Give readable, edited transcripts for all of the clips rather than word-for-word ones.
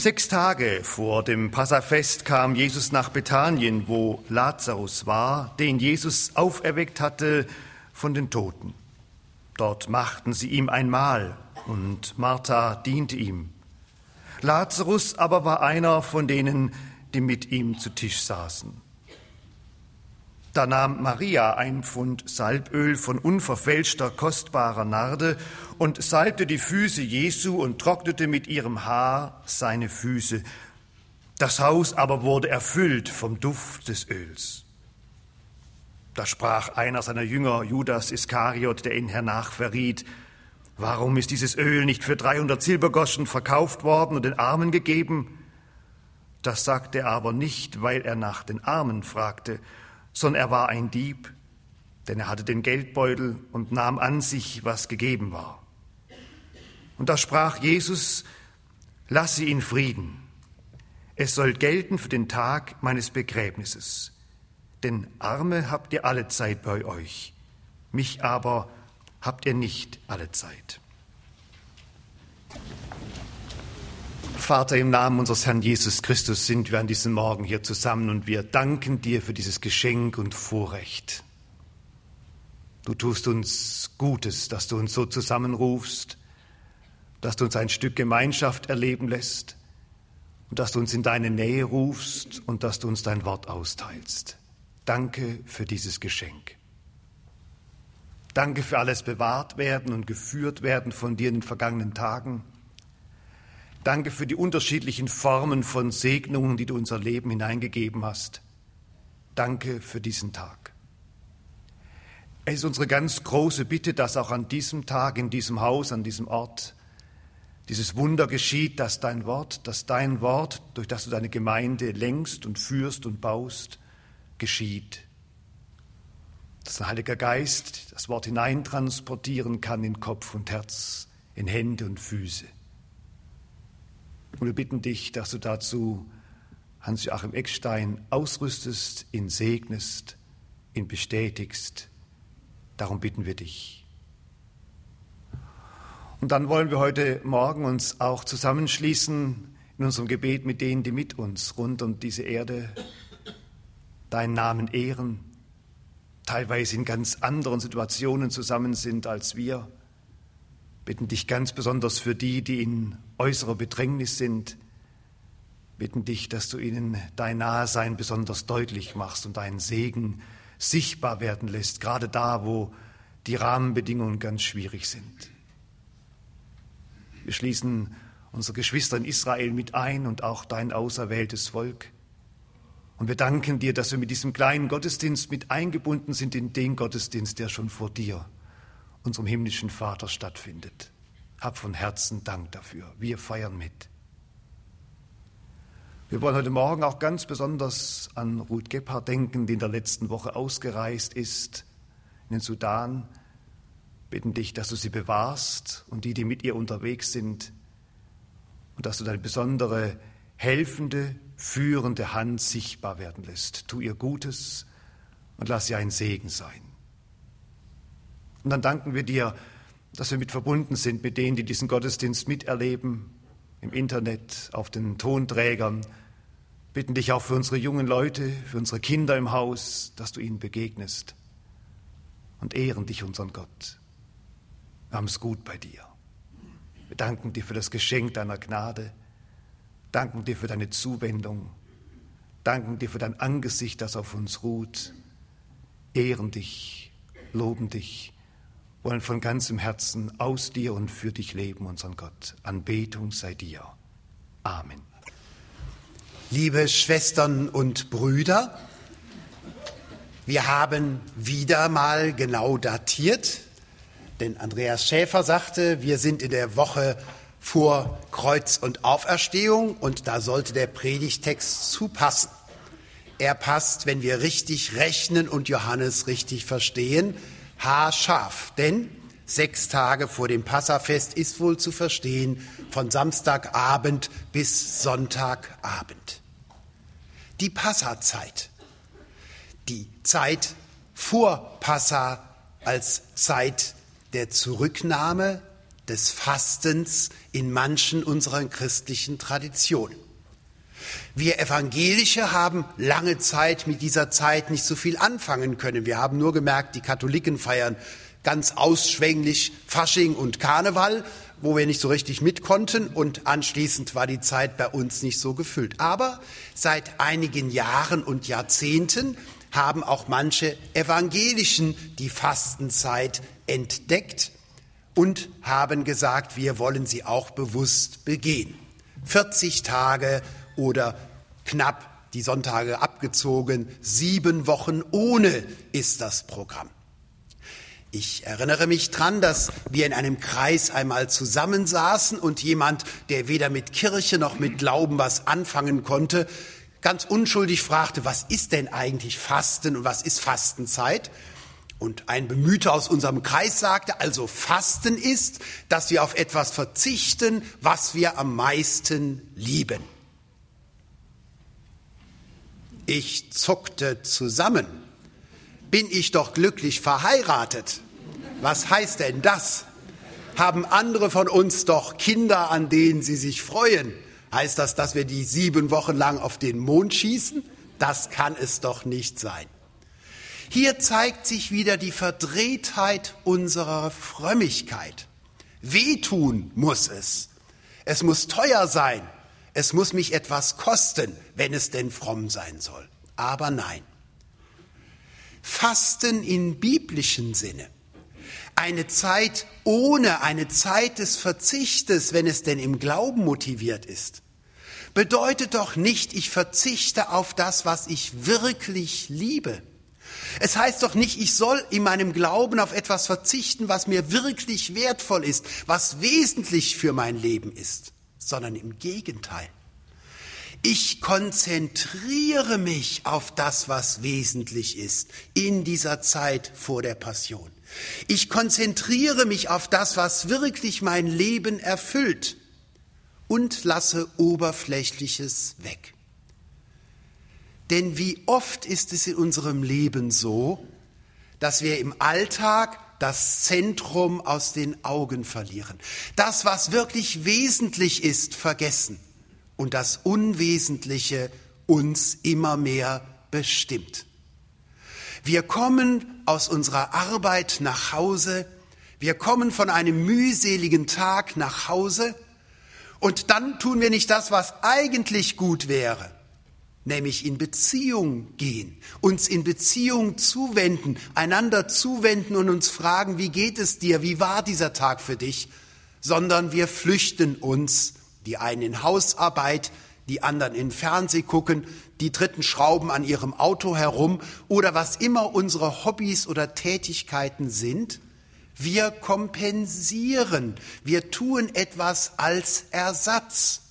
6 Tage vor dem Passafest kam Jesus nach Bethanien, wo Lazarus war, den Jesus auferweckt hatte von den Toten. Dort machten sie ihm ein Mahl und Martha diente ihm. Lazarus aber war einer von denen, die mit ihm zu Tisch saßen. Da nahm Maria ein Pfund Salböl von unverfälschter, kostbarer Narde und salbte die Füße Jesu und trocknete mit ihrem Haar seine Füße. Das Haus aber wurde erfüllt vom Duft des Öls. Da sprach einer seiner Jünger, Judas Iskariot, der ihn hernach verriet: Warum ist dieses Öl nicht für 300 Silbergroschen verkauft worden und den Armen gegeben? Das sagte er aber nicht, weil er nach den Armen fragte, sondern er war ein Dieb, denn er hatte den Geldbeutel und nahm an sich, was gegeben war. Und da sprach Jesus: Lass sie in Frieden. Es soll gelten für den Tag meines Begräbnisses. Denn Arme habt ihr alle Zeit bei euch, mich aber habt ihr nicht alle Zeit. Vater, im Namen unseres Herrn Jesus Christus sind wir an diesem Morgen hier zusammen und wir danken dir für dieses Geschenk und Vorrecht. Du tust uns Gutes, dass du uns so zusammenrufst, dass du uns ein Stück Gemeinschaft erleben lässt und dass du uns in deine Nähe rufst und dass du uns dein Wort austeilst. Danke für dieses Geschenk. Danke für alles bewahrt werden und geführt werden von dir in den vergangenen Tagen. Danke für die unterschiedlichen Formen von Segnungen, die du in unser Leben hineingegeben hast. Danke für diesen Tag. Es ist unsere ganz große Bitte, dass auch an diesem Tag, in diesem Haus, an diesem Ort, dieses Wunder geschieht, dass dein Wort, durch das du deine Gemeinde lenkst und führst und baust, geschieht. Dass der Heilige Geist das Wort hineintransportieren kann in Kopf und Herz, in Hände und Füße. Und wir bitten dich, dass du dazu Hans-Joachim Eckstein ausrüstest, ihn segnest, ihn bestätigst. Darum bitten wir dich. Und dann wollen wir heute Morgen uns auch zusammenschließen in unserem Gebet mit denen, die mit uns rund um diese Erde deinen Namen ehren, teilweise in ganz anderen Situationen zusammen sind als wir. Bitten dich ganz besonders für die, die in äußerer Bedrängnis sind. Bitten dich, dass du ihnen dein Nahesein besonders deutlich machst und deinen Segen sichtbar werden lässt, gerade da, wo die Rahmenbedingungen ganz schwierig sind. Wir schließen unsere Geschwister in Israel mit ein und auch dein auserwähltes Volk. Und wir danken dir, dass wir mit diesem kleinen Gottesdienst mit eingebunden sind in den Gottesdienst, der schon vor dir, unserem himmlischen Vater, stattfindet. Hab von Herzen Dank dafür. Wir feiern mit. Wir wollen heute Morgen auch ganz besonders an Ruth Gebhardt denken, die in der letzten Woche ausgereist ist in den Sudan. Bitten dich, dass du sie bewahrst und die mit ihr unterwegs sind und dass du deine besondere, helfende, führende Hand sichtbar werden lässt. Tu ihr Gutes und lass sie ein Segen sein. Und dann danken wir dir, dass wir mit verbunden sind mit denen, die diesen Gottesdienst miterleben, im Internet, auf den Tonträgern. Bitten dich auch für unsere jungen Leute, für unsere Kinder im Haus, dass du ihnen begegnest und ehren dich, unseren Gott. Wir haben es gut bei dir. Wir danken dir für das Geschenk deiner Gnade, danken dir für deine Zuwendung, danken dir für dein Angesicht, das auf uns ruht, ehren dich, loben dich, wollen von ganzem Herzen aus dir und für dich leben, unseren Gott. Anbetung sei dir. Amen. Liebe Schwestern und Brüder, wir haben wieder mal genau datiert, denn Andreas Schäfer sagte, wir sind in der Woche vor Kreuz und Auferstehung und da sollte der Predigtext zupassen. Er passt, wenn wir richtig rechnen und Johannes richtig verstehen, haarscharf, denn 6 Tage vor dem Passafest ist wohl zu verstehen, von Samstagabend bis Sonntagabend. Die Passazeit, die Zeit vor Passa als Zeit der Zurücknahme, des Fastens in manchen unserer christlichen Traditionen. Wir Evangelische haben lange Zeit mit dieser Zeit nicht so viel anfangen können. Wir haben nur gemerkt, die Katholiken feiern ganz ausschwänglich Fasching und Karneval, wo wir nicht so richtig mit konnten, und anschließend war die Zeit bei uns nicht so gefüllt. Aber seit einigen Jahren und Jahrzehnten haben auch manche Evangelischen die Fastenzeit entdeckt und haben gesagt, wir wollen sie auch bewusst begehen. 40 Tage oder knapp die Sonntage abgezogen, 7 Wochen ohne ist das Programm. Ich erinnere mich dran, dass wir in einem Kreis einmal zusammensaßen und jemand, der weder mit Kirche noch mit Glauben was anfangen konnte, ganz unschuldig fragte, was ist denn eigentlich Fasten und was ist Fastenzeit? Und ein Bemühter aus unserem Kreis sagte, also Fasten ist, dass wir auf etwas verzichten, was wir am meisten lieben. Ich zuckte zusammen. Bin ich doch glücklich verheiratet? Was heißt denn das? Haben andere von uns doch Kinder, an denen sie sich freuen? Heißt das, dass wir die 7 Wochen lang auf den Mond schießen? Das kann es doch nicht sein. Hier zeigt sich wieder die Verdrehtheit unserer Frömmigkeit. Wehtun muss es. Es muss teuer sein. Es muss mich etwas kosten, wenn es denn fromm sein soll. Aber nein. Fasten im biblischen Sinne. Eine Zeit ohne, eine Zeit des Verzichtes, wenn es denn im Glauben motiviert ist, bedeutet doch nicht, ich verzichte auf das, was ich wirklich liebe. Es heißt doch nicht, ich soll in meinem Glauben auf etwas verzichten, was mir wirklich wertvoll ist, was wesentlich für mein Leben ist, sondern im Gegenteil. Ich konzentriere mich auf das, was wesentlich ist in dieser Zeit vor der Passion. Ich konzentriere mich auf das, was wirklich mein Leben erfüllt und lasse Oberflächliches weg. Denn wie oft ist es in unserem Leben so, dass wir im Alltag das Zentrum aus den Augen verlieren. Das, was wirklich wesentlich ist, vergessen. Und das Unwesentliche uns immer mehr bestimmt. Wir kommen aus unserer Arbeit nach Hause, wir kommen von einem mühseligen Tag nach Hause und dann tun wir nicht das, was eigentlich gut wäre, nämlich in Beziehung gehen, uns in Beziehung zuwenden, einander zuwenden und uns fragen, wie geht es dir, wie war dieser Tag für dich, sondern wir flüchten uns, die einen in Hausarbeit, die anderen in Fernseh gucken, die Dritten schrauben an ihrem Auto herum oder was immer unsere Hobbys oder Tätigkeiten sind. Wir kompensieren, wir tun etwas als Ersatz.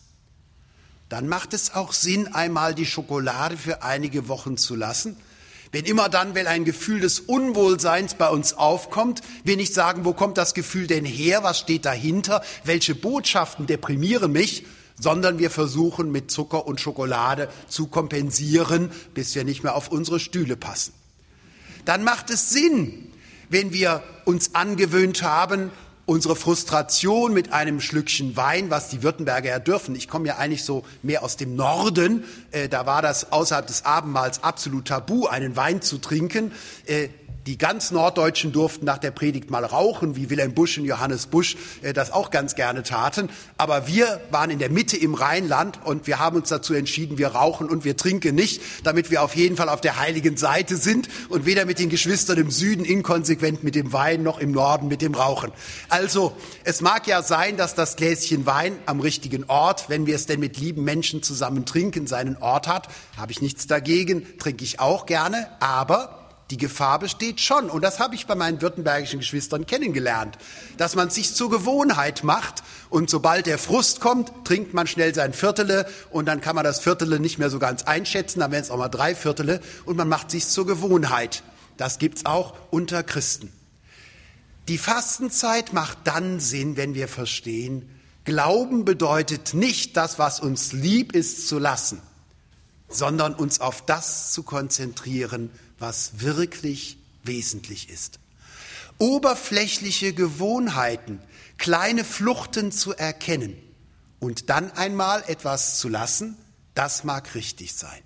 Dann macht es auch Sinn, einmal die Schokolade für einige Wochen zu lassen. Wenn immer dann, wenn ein Gefühl des Unwohlseins bei uns aufkommt, wir nicht sagen, wo kommt das Gefühl denn her, was steht dahinter, welche Botschaften deprimieren mich, sondern wir versuchen mit Zucker und Schokolade zu kompensieren, bis wir nicht mehr auf unsere Stühle passen. Dann macht es Sinn, wenn wir uns angewöhnt haben, unsere Frustration mit einem Schlückchen Wein, was die Württemberger ja dürfen. Ich komme ja eigentlich so mehr aus dem Norden. Da war das außerhalb des Abendmahls absolut tabu, einen Wein zu trinken. Die ganz Norddeutschen durften nach der Predigt mal rauchen, wie Wilhelm Busch und Johannes Busch das auch ganz gerne taten. Aber wir waren in der Mitte im Rheinland und wir haben uns dazu entschieden, wir rauchen und wir trinken nicht, damit wir auf jeden Fall auf der heiligen Seite sind und weder mit den Geschwistern im Süden inkonsequent mit dem Wein noch im Norden mit dem Rauchen. Also es mag ja sein, dass das Gläschen Wein am richtigen Ort, wenn wir es denn mit lieben Menschen zusammen trinken, seinen Ort hat. Habe ich nichts dagegen, trinke ich auch gerne, aber die Gefahr besteht schon, und das habe ich bei meinen württembergischen Geschwistern kennengelernt, dass man sich zur Gewohnheit macht und sobald der Frust kommt, trinkt man schnell sein Viertele und dann kann man das Viertele nicht mehr so ganz einschätzen, dann werden es auch mal 3 Viertele und man macht sich zur Gewohnheit. Das gibt's auch unter Christen. Die Fastenzeit macht dann Sinn, wenn wir verstehen, Glauben bedeutet nicht das, was uns lieb ist, zu lassen, sondern uns auf das zu konzentrieren, was wirklich wesentlich ist. Oberflächliche Gewohnheiten kleine Fluchten zu erkennen und dann einmal etwas zu lassen, das mag richtig sein.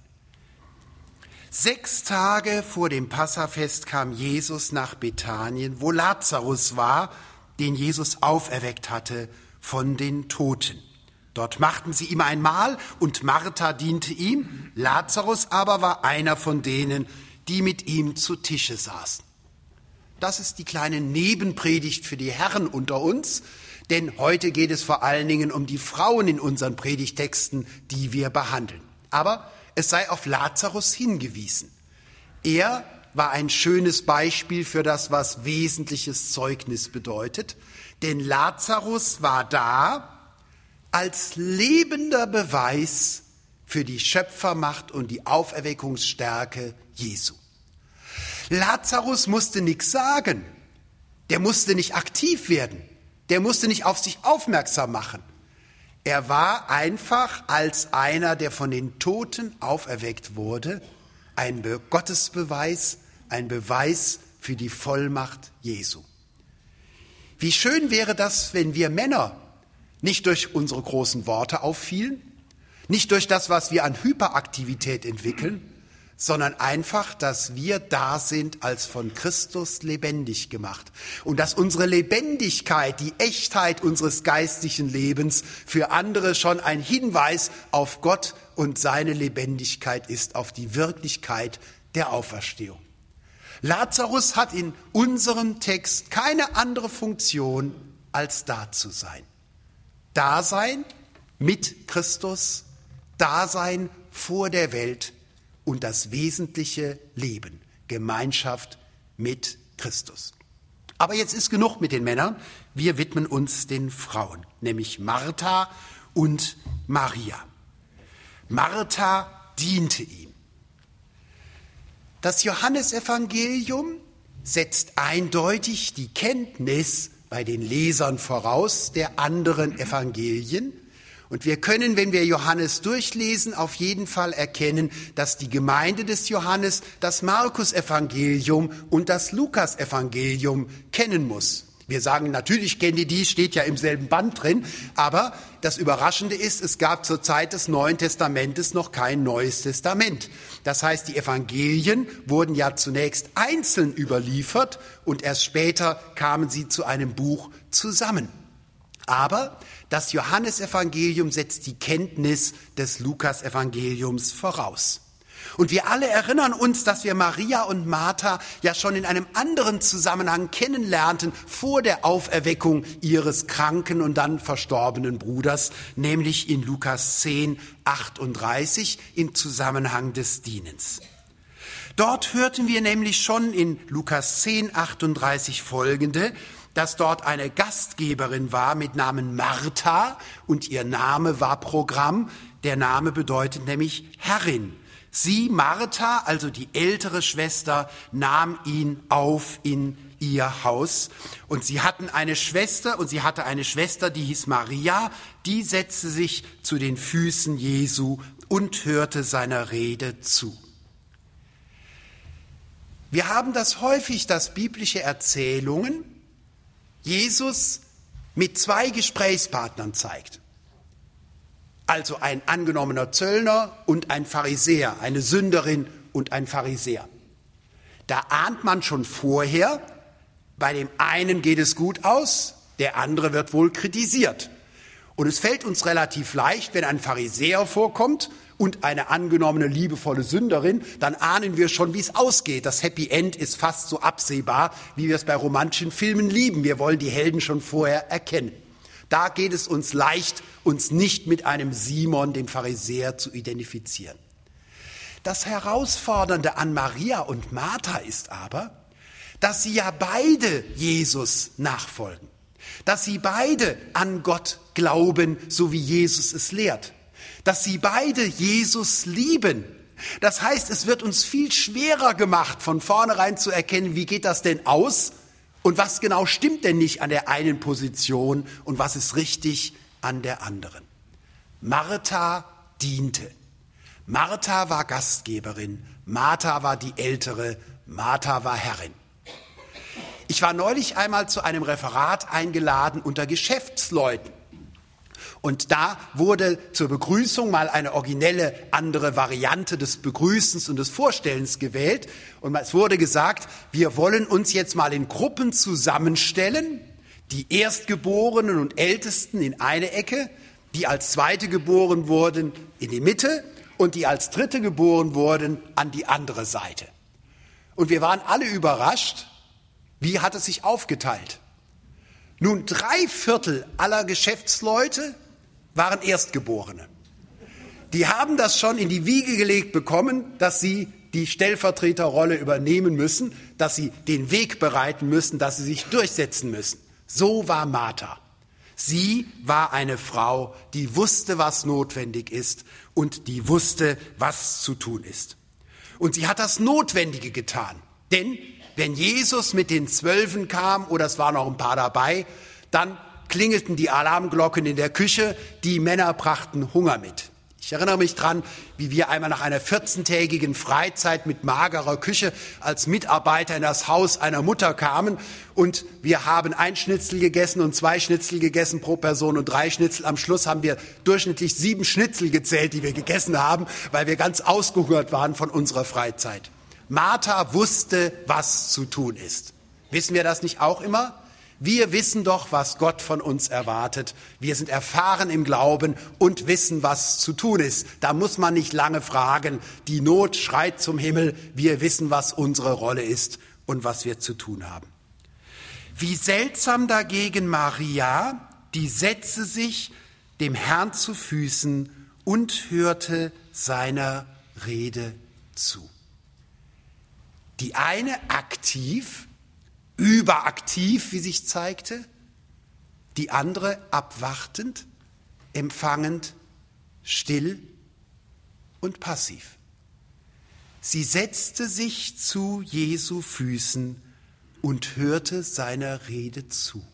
6 Tage vor dem Passafest kam Jesus nach Bethanien, wo Lazarus war, den Jesus auferweckt hatte von den Toten. Dort machten sie ihm ein Mahl und Martha diente ihm, Lazarus aber war einer von denen, die mit ihm zu Tische saßen. Das ist die kleine Nebenpredigt für die Herren unter uns, denn heute geht es vor allen Dingen um die Frauen in unseren Predigtexten, die wir behandeln. Aber es sei auf Lazarus hingewiesen. Er war ein schönes Beispiel für das, was wesentliches Zeugnis bedeutet, denn Lazarus war da als lebender Beweis für die Schöpfermacht und die Auferweckungsstärke Jesu. Lazarus musste nichts sagen, der musste nicht aktiv werden, der musste nicht auf sich aufmerksam machen. Er war einfach als einer, der von den Toten auferweckt wurde, ein Gottesbeweis, ein Beweis für die Vollmacht Jesu. Wie schön wäre das, wenn wir Männer nicht durch unsere großen Worte auffielen, nicht durch das, was wir an Hyperaktivität entwickeln, sondern einfach, dass wir da sind als von Christus lebendig gemacht und dass unsere Lebendigkeit, die Echtheit unseres geistlichen Lebens für andere schon ein Hinweis auf Gott und seine Lebendigkeit ist, auf die Wirklichkeit der Auferstehung. Lazarus hat in unserem Text keine andere Funktion, als da zu sein. Dasein mit Christus, Dasein vor der Welt und das wesentliche Leben, Gemeinschaft mit Christus. Aber jetzt ist genug mit den Männern, wir widmen uns den Frauen, nämlich Martha und Maria. Martha diente ihm. Das Johannesevangelium setzt eindeutig die Kenntnis bei den Lesern voraus der anderen Evangelien. Und wir können, wenn wir Johannes durchlesen, auf jeden Fall erkennen, dass die Gemeinde des Johannes das Markus-Evangelium und das Lukas-Evangelium kennen muss. Wir sagen, natürlich kennen die, steht ja im selben Band drin, aber das Überraschende ist, es gab zur Zeit des Neuen Testamentes noch kein Neues Testament. Das heißt, die Evangelien wurden ja zunächst einzeln überliefert und erst später kamen sie zu einem Buch zusammen. Aber das Johannesevangelium setzt die Kenntnis des Lukasevangeliums voraus. Und wir alle erinnern uns, dass wir Maria und Martha ja schon in einem anderen Zusammenhang kennenlernten vor der Auferweckung ihres kranken und dann verstorbenen Bruders, nämlich in Lukas 10, 38 im Zusammenhang des Dienens. Dort hörten wir nämlich schon in Lukas 10, 38 folgende, dass dort eine Gastgeberin war mit Namen Martha und ihr Name war Programm. Der Name bedeutet nämlich Herrin. Sie, Martha, also die ältere Schwester, nahm ihn auf in ihr Haus. Und sie hatte eine Schwester, die hieß Maria, die setzte sich zu den Füßen Jesu und hörte seiner Rede zu. Wir haben das häufig, dass biblische Erzählungen Jesus mit 2 Gesprächspartnern zeigt. Also ein angenommener Zöllner und ein Pharisäer, eine Sünderin und ein Pharisäer. Da ahnt man schon vorher, bei dem einen geht es gut aus, der andere wird wohl kritisiert. Und es fällt uns relativ leicht, wenn ein Pharisäer vorkommt und eine angenommene liebevolle Sünderin, dann ahnen wir schon, wie es ausgeht. Das Happy End ist fast so absehbar, wie wir es bei romantischen Filmen lieben. Wir wollen die Helden schon vorher erkennen. Da geht es uns leicht, uns nicht mit einem Simon, dem Pharisäer, zu identifizieren. Das Herausfordernde an Maria und Martha ist aber, dass sie ja beide Jesus nachfolgen, dass sie beide an Gott glauben, so wie Jesus es lehrt, dass sie beide Jesus lieben. Das heißt, es wird uns viel schwerer gemacht, von vornherein zu erkennen, wie geht das denn aus und was genau stimmt denn nicht an der einen Position und was ist richtig an der anderen. Martha diente. Martha war Gastgeberin, Martha war die Ältere, Martha war Herrin. Ich war neulich einmal zu einem Referat eingeladen unter Geschäftsleuten. Und da wurde zur Begrüßung mal eine originelle andere Variante des Begrüßens und des Vorstellens gewählt. Und es wurde gesagt, wir wollen uns jetzt mal in Gruppen zusammenstellen, die Erstgeborenen und Ältesten in eine Ecke, die als Zweite geboren wurden in die Mitte und die als Dritte geboren wurden an die andere Seite. Und wir waren alle überrascht, wie hat es sich aufgeteilt? Nun, 3/4 aller Geschäftsleute waren Erstgeborene. Die haben das schon in die Wiege gelegt bekommen, dass sie die Stellvertreterrolle übernehmen müssen, dass sie den Weg bereiten müssen, dass sie sich durchsetzen müssen. So war Martha. Sie war eine Frau, die wusste, was notwendig ist und die wusste, was zu tun ist. Und sie hat das Notwendige getan. Denn wenn Jesus mit den 12 kam, oder es waren noch ein paar dabei, dann klingelten die Alarmglocken in der Küche, die Männer brachten Hunger mit. Ich erinnere mich dran, wie wir einmal nach einer 14-tägigen Freizeit mit magerer Küche als Mitarbeiter in das Haus einer Mutter kamen und wir haben 1 Schnitzel gegessen und 2 Schnitzel gegessen pro Person und 3 Schnitzel. Am Schluss haben wir durchschnittlich 7 Schnitzel gezählt, die wir gegessen haben, weil wir ganz ausgehungert waren von unserer Freizeit. Martha wusste, was zu tun ist. Wissen wir das nicht auch immer? Wir wissen doch, was Gott von uns erwartet. Wir sind erfahren im Glauben und wissen, was zu tun ist. Da muss man nicht lange fragen. Die Not schreit zum Himmel. Wir wissen, was unsere Rolle ist und was wir zu tun haben. Wie seltsam dagegen Maria, die setzte sich dem Herrn zu Füßen und hörte seiner Rede zu. Die eine aktiv, überaktiv, wie sich zeigte, die andere abwartend, empfangend, still und passiv. Sie setzte sich zu Jesu Füßen und hörte seiner Rede zu.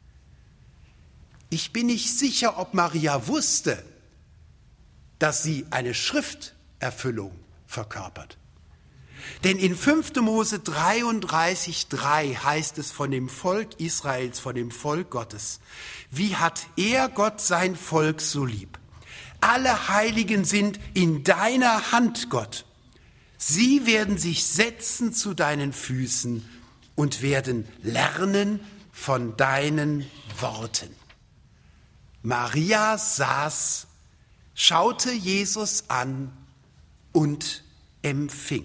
Ich bin nicht sicher, ob Maria wusste, dass sie eine Schrifterfüllung verkörpert. Denn in 5. Mose 33,3 heißt es von dem Volk Israels, von dem Volk Gottes: Wie hat er, Gott, sein Volk so lieb? Alle Heiligen sind in deiner Hand, Gott. Sie werden sich setzen zu deinen Füßen und werden lernen von deinen Worten. Maria saß, schaute Jesus an und empfing.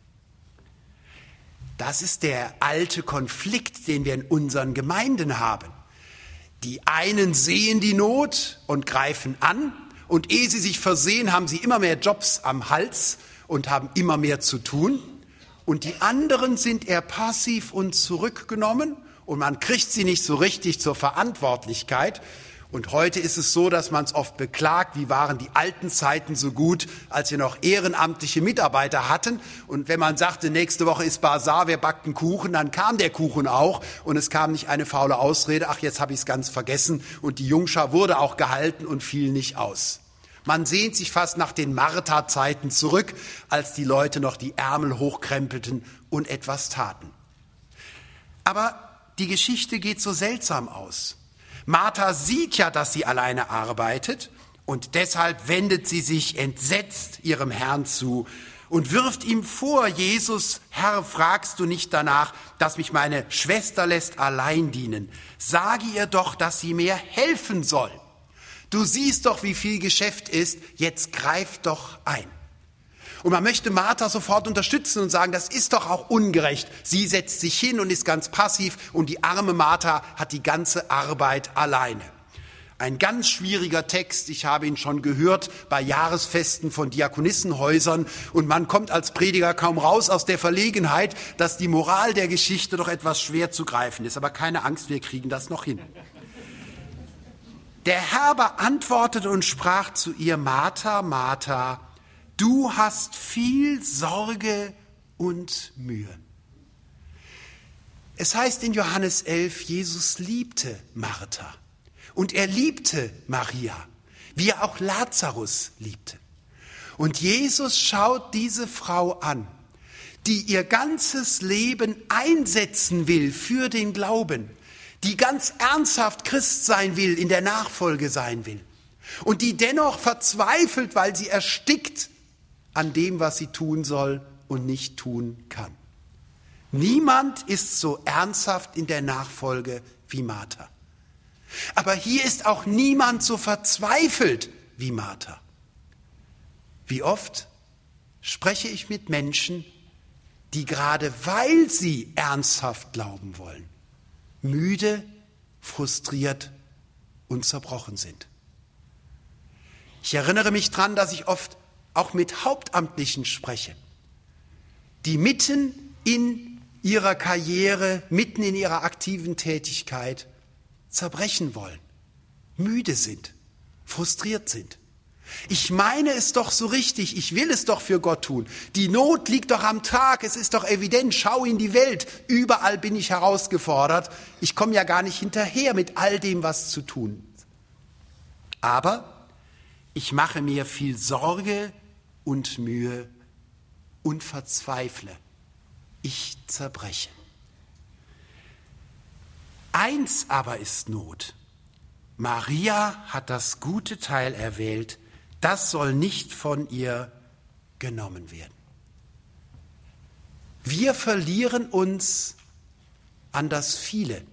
Das ist der alte Konflikt, den wir in unseren Gemeinden haben. Die einen sehen die Not und greifen an und ehe sie sich versehen, haben sie immer mehr Jobs am Hals und haben immer mehr zu tun. Und die anderen sind eher passiv und zurückgenommen und man kriegt sie nicht so richtig zur Verantwortlichkeit. Und heute ist es so, dass man es oft beklagt, wie waren die alten Zeiten so gut, als wir noch ehrenamtliche Mitarbeiter hatten. Und wenn man sagte, nächste Woche ist Basar, wir backen Kuchen, dann kam der Kuchen auch. Und es kam nicht eine faule Ausrede, ach, jetzt habe ich es ganz vergessen. Und die Jungschar wurde auch gehalten und fiel nicht aus. Man sehnt sich fast nach den Martha-Zeiten zurück, als die Leute noch die Ärmel hochkrempelten und etwas taten. Aber die Geschichte geht so seltsam aus. Martha sieht ja, dass sie alleine arbeitet und deshalb wendet sie sich entsetzt ihrem Herrn zu und wirft ihm vor: Jesus, Herr, fragst du nicht danach, dass mich meine Schwester lässt allein dienen? Sage ihr doch, dass sie mir helfen soll. Du siehst doch, wie viel Geschäft ist, jetzt greif doch ein. Und man möchte Martha sofort unterstützen und sagen, das ist doch auch ungerecht. Sie setzt sich hin und ist ganz passiv und die arme Martha hat die ganze Arbeit alleine. Ein ganz schwieriger Text, ich habe ihn schon gehört bei Jahresfesten von Diakonissenhäusern und man kommt als Prediger kaum raus aus der Verlegenheit, dass die Moral der Geschichte doch etwas schwer zu greifen ist. Aber keine Angst, wir kriegen das noch hin. Der Herr beantwortete und sprach zu ihr: Martha, Martha, du hast viel Sorge und Mühe. Es heißt in Johannes 11, Jesus liebte Martha und er liebte Maria, wie er auch Lazarus liebte. Und Jesus schaut diese Frau an, die ihr ganzes Leben einsetzen will für den Glauben, die ganz ernsthaft Christ sein will, in der Nachfolge sein will und die dennoch verzweifelt, weil sie erstickt an dem, was sie tun soll und nicht tun kann. Niemand ist so ernsthaft in der Nachfolge wie Martha. Aber hier ist auch niemand so verzweifelt wie Martha. Wie oft spreche ich mit Menschen, die gerade weil sie ernsthaft glauben wollen, müde, frustriert und zerbrochen sind. Ich erinnere mich daran, dass ich oft auch mit Hauptamtlichen spreche, die mitten in ihrer Karriere, mitten in ihrer aktiven Tätigkeit zerbrechen wollen, müde sind, frustriert sind. Ich meine es doch so richtig, ich will es doch für Gott tun. Die Not liegt doch am Tag, es ist doch evident, schau in die Welt, überall bin ich herausgefordert. Ich komme ja gar nicht hinterher mit all dem, was zu tun ist. Aber ich mache mir viel Sorge und Mühe und verzweifle. Ich zerbreche. Eins aber ist Not. Maria hat das gute Teil erwählt, das soll nicht von ihr genommen werden. Wir verlieren uns an das Viele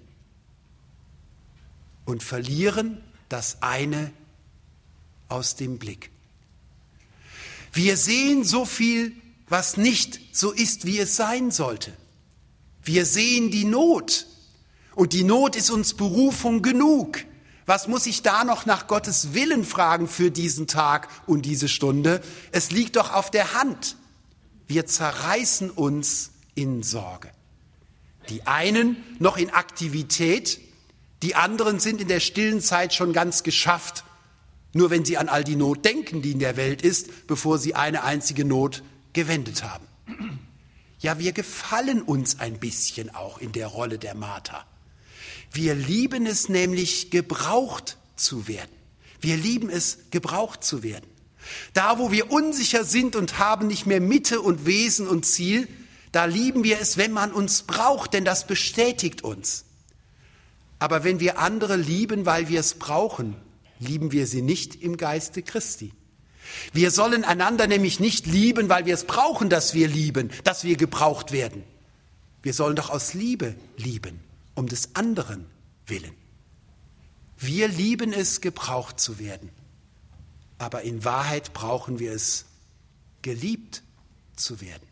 und verlieren das eine aus dem Blick. Wir sehen so viel, was nicht so ist, wie es sein sollte. Wir sehen die Not und die Not ist uns Berufung genug. Was muss ich da noch nach Gottes Willen fragen für diesen Tag und diese Stunde? Es liegt doch auf der Hand. Wir zerreißen uns in Sorge. Die einen noch in Aktivität, die anderen sind in der stillen Zeit schon ganz geschafft. Nur wenn sie an all die Not denken, die in der Welt ist, bevor sie eine einzige Not gewendet haben. Ja, wir gefallen uns ein bisschen auch in der Rolle der Martha. Wir lieben es nämlich, gebraucht zu werden. Wir lieben es, gebraucht zu werden. Da, wo wir unsicher sind und haben nicht mehr Mitte und Wesen und Ziel, da lieben wir es, wenn man uns braucht, denn das bestätigt uns. Aber wenn wir andere lieben, weil wir es brauchen, lieben wir sie nicht im Geiste Christi. Wir sollen einander nämlich nicht lieben, weil wir es brauchen, dass wir lieben, dass wir gebraucht werden. Wir sollen doch aus Liebe lieben, um des anderen willen. Wir lieben es, gebraucht zu werden. Aber in Wahrheit brauchen wir es, geliebt zu werden.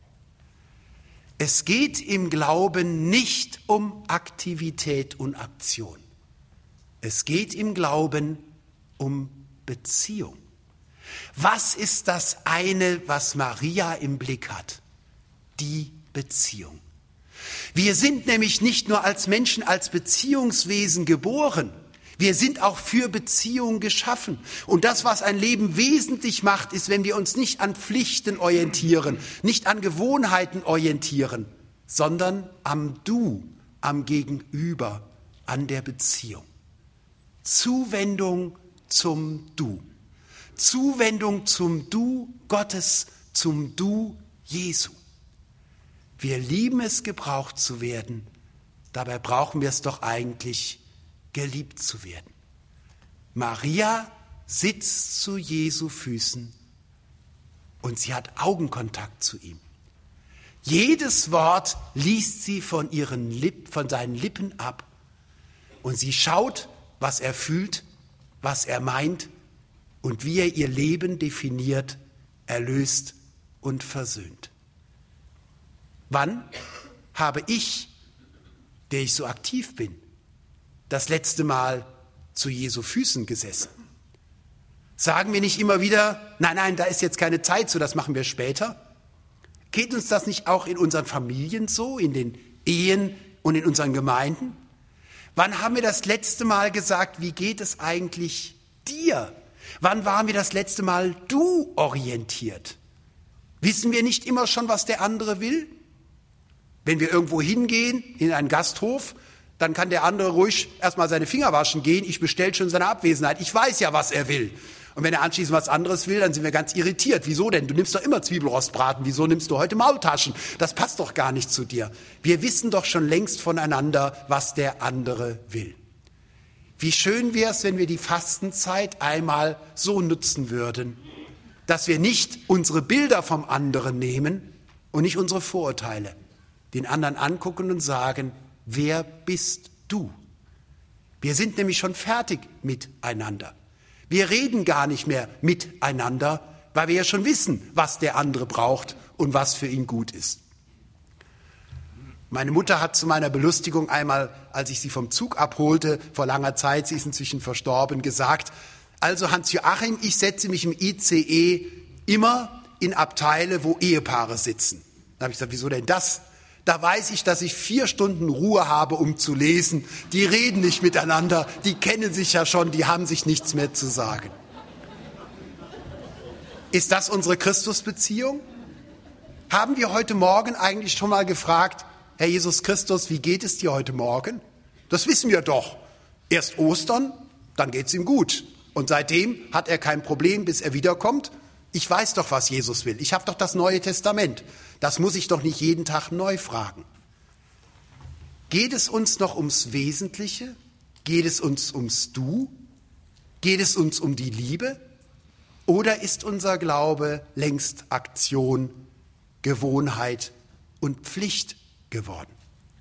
Es geht im Glauben nicht um Aktivität und Aktion. Es geht im Glauben um Beziehung. Was ist das eine, was Maria im Blick hat? Die Beziehung. Wir sind nämlich nicht nur als Menschen, als Beziehungswesen geboren. Wir sind auch für Beziehungen geschaffen. Und das, was ein Leben wesentlich macht, ist, wenn wir uns nicht an Pflichten orientieren, nicht an Gewohnheiten orientieren, sondern am Du, am Gegenüber, an der Beziehung. Zuwendung zum Du. Zuwendung zum Du Gottes, zum Du Jesu. Wir lieben es, gebraucht zu werden. Dabei brauchen wir es doch eigentlich, geliebt zu werden. Maria sitzt zu Jesu Füßen und sie hat Augenkontakt zu ihm. Jedes Wort liest sie von seinen Lippen ab und sie schaut, was er fühlt, was er meint und wie er ihr Leben definiert, erlöst und versöhnt. Wann habe ich, der ich so aktiv bin, das letzte Mal zu Jesu Füßen gesessen? Sagen wir nicht immer wieder, nein, da ist jetzt keine Zeit zu, das machen wir später? Geht uns das nicht auch in unseren Familien so, in den Ehen und in unseren Gemeinden? Wann haben wir das letzte Mal gesagt, wie geht es eigentlich dir? Wann waren wir das letzte Mal du orientiert? Wissen wir nicht immer schon, was der andere will? Wenn wir irgendwo hingehen, in einen Gasthof, dann kann der andere ruhig erstmal seine Finger waschen gehen. Ich bestelle schon seine Abwesenheit. Ich weiß ja, was er will. Und wenn er anschließend was anderes will, dann sind wir ganz irritiert. Wieso denn? Du nimmst doch immer Zwiebelrostbraten. Wieso nimmst du heute Maultaschen? Das passt doch gar nicht zu dir. Wir wissen doch schon längst voneinander, was der andere will. Wie schön wäre es, wenn wir die Fastenzeit einmal so nutzen würden, dass wir nicht unsere Bilder vom anderen nehmen und nicht unsere Vorurteile, den anderen angucken und sagen, wer bist du? Wir sind nämlich schon fertig miteinander. Wir reden gar nicht mehr miteinander, weil wir ja schon wissen, was der andere braucht und was für ihn gut ist. Meine Mutter hat zu meiner Belustigung einmal, als ich sie vom Zug abholte, vor langer Zeit, sie ist inzwischen verstorben, gesagt, also Hans-Joachim, ich setze mich im ICE immer in Abteile, wo Ehepaare sitzen. Da habe ich gesagt, wieso denn das? Da weiß ich, dass ich 4 Stunden Ruhe habe, um zu lesen. Die reden nicht miteinander, die kennen sich ja schon, die haben sich nichts mehr zu sagen. Ist das unsere Christusbeziehung? Haben wir heute Morgen eigentlich schon mal gefragt, Herr Jesus Christus, wie geht es dir heute Morgen? Das wissen wir doch. Erst Ostern, dann geht's ihm gut. Und seitdem hat er kein Problem, bis er wiederkommt. Ich weiß doch, was Jesus will. Ich habe doch das Neue Testament. Das muss ich doch nicht jeden Tag neu fragen. Geht es uns noch ums Wesentliche? Geht es uns ums Du? Geht es uns um die Liebe? Oder ist unser Glaube längst Aktion, Gewohnheit und Pflicht geworden?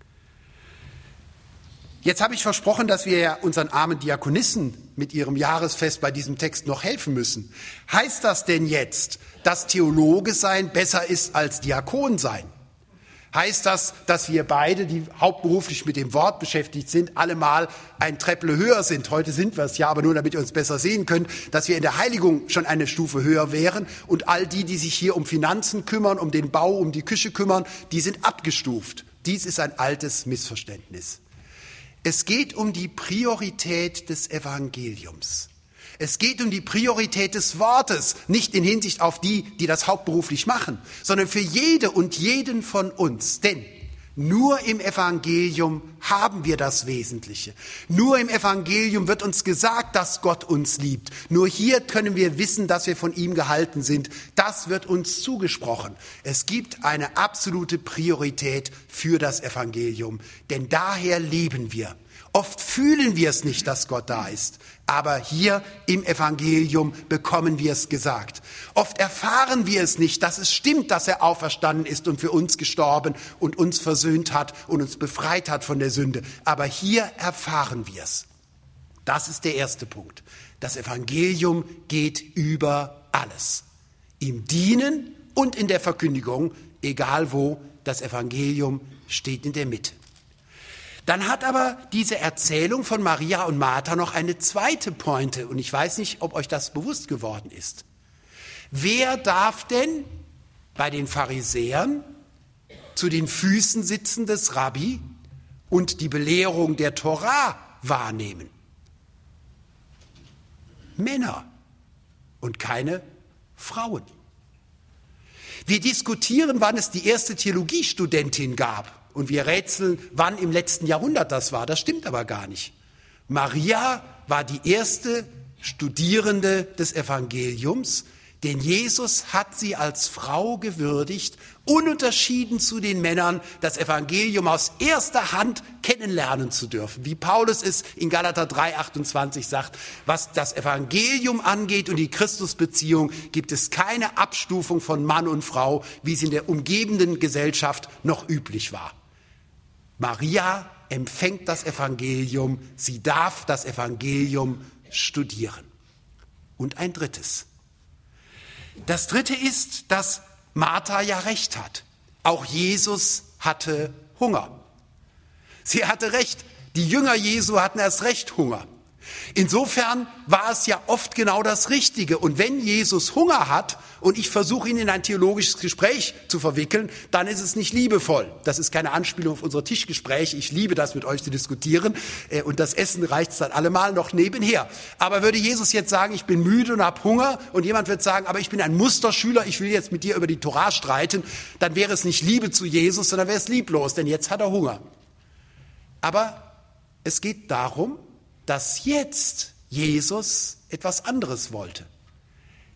Jetzt habe ich versprochen, dass wir unseren armen Diakonissen mit ihrem Jahresfest bei diesem Text noch helfen müssen. Heißt das denn jetzt, dass Theologe sein besser ist als Diakon sein? Heißt das, dass wir beide, die hauptberuflich mit dem Wort beschäftigt sind, allemal ein Treppele höher sind? Heute sind wir es ja, aber nur damit ihr uns besser sehen könnt, dass wir in der Heiligung schon eine Stufe höher wären und all die, die sich hier um Finanzen kümmern, um den Bau, um die Küche kümmern, die sind abgestuft. Dies ist ein altes Missverständnis. Es geht um die Priorität des Evangeliums. Es geht um die Priorität des Wortes, nicht in Hinsicht auf die, die das hauptberuflich machen, sondern für jede und jeden von uns. Denn nur im Evangelium haben wir das Wesentliche. Nur im Evangelium wird uns gesagt, dass Gott uns liebt. Nur hier können wir wissen, dass wir von ihm gehalten sind. Das wird uns zugesprochen. Es gibt eine absolute Priorität für das Evangelium, denn daher leben wir. Oft fühlen wir es nicht, dass Gott da ist, aber hier im Evangelium bekommen wir es gesagt. Oft erfahren wir es nicht, dass es stimmt, dass er auferstanden ist und für uns gestorben und uns versöhnt hat und uns befreit hat von der Sünde. Aber hier erfahren wir es. Das ist der erste Punkt. Das Evangelium geht über alles. Im Dienen und in der Verkündigung, egal wo, das Evangelium steht in der Mitte. Dann hat aber diese Erzählung von Maria und Martha noch eine zweite Pointe. Und ich weiß nicht, ob euch das bewusst geworden ist. Wer darf denn bei den Pharisäern zu den Füßen sitzen des Rabbi und die Belehrung der Torah wahrnehmen? Männer und keine Frauen. Wir diskutieren, wann es die erste Theologiestudentin gab. Und wir rätseln, wann im letzten Jahrhundert das war. Das stimmt aber gar nicht. Maria war die erste Studierende des Evangeliums, denn Jesus hat sie als Frau gewürdigt, ununterschieden zu den Männern, das Evangelium aus erster Hand kennenlernen zu dürfen. Wie Paulus es in Galater 3,28 sagt, was das Evangelium angeht und die Christusbeziehung, gibt es keine Abstufung von Mann und Frau, wie es in der umgebenden Gesellschaft noch üblich war. Maria empfängt das Evangelium, sie darf das Evangelium studieren. Und ein drittes. Das dritte ist, dass Martha ja recht hat. Auch Jesus hatte Hunger. Sie hatte recht. Die Jünger Jesu hatten erst recht Hunger. Insofern war es ja oft genau das Richtige. Und wenn Jesus Hunger hat und ich versuche, ihn in ein theologisches Gespräch zu verwickeln, dann ist es nicht liebevoll. Das ist keine Anspielung auf unsere Tischgespräche. Ich liebe das, mit euch zu diskutieren. Und das Essen reicht dann allemal noch nebenher. Aber würde Jesus jetzt sagen, ich bin müde und habe Hunger, und jemand wird sagen, aber ich bin ein Musterschüler, ich will jetzt mit dir über die Torah streiten, dann wäre es nicht Liebe zu Jesus, sondern wäre es lieblos, denn jetzt hat er Hunger. Aber es geht darum, dass jetzt Jesus etwas anderes wollte.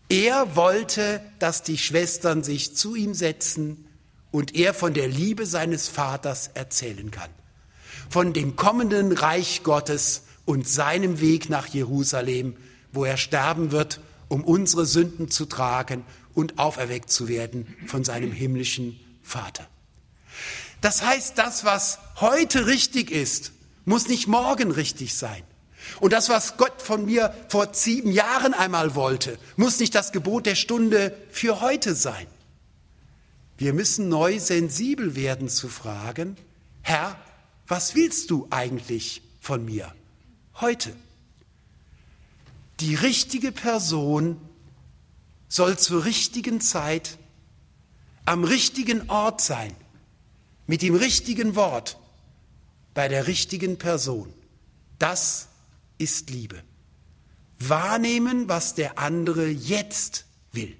Er wollte, dass die Schwestern sich zu ihm setzen und er von der Liebe seines Vaters erzählen kann. Von dem kommenden Reich Gottes und seinem Weg nach Jerusalem, wo er sterben wird, um unsere Sünden zu tragen und auferweckt zu werden von seinem himmlischen Vater. Das heißt, das, was heute richtig ist, muss nicht morgen richtig sein. Und das, was Gott von mir vor 7 Jahren einmal wollte, muss nicht das Gebot der Stunde für heute sein. Wir müssen neu sensibel werden zu fragen, Herr, was willst du eigentlich von mir heute? Die richtige Person soll zur richtigen Zeit am richtigen Ort sein, mit dem richtigen Wort, bei der richtigen Person. Das ist Liebe. Wahrnehmen, was der andere jetzt will.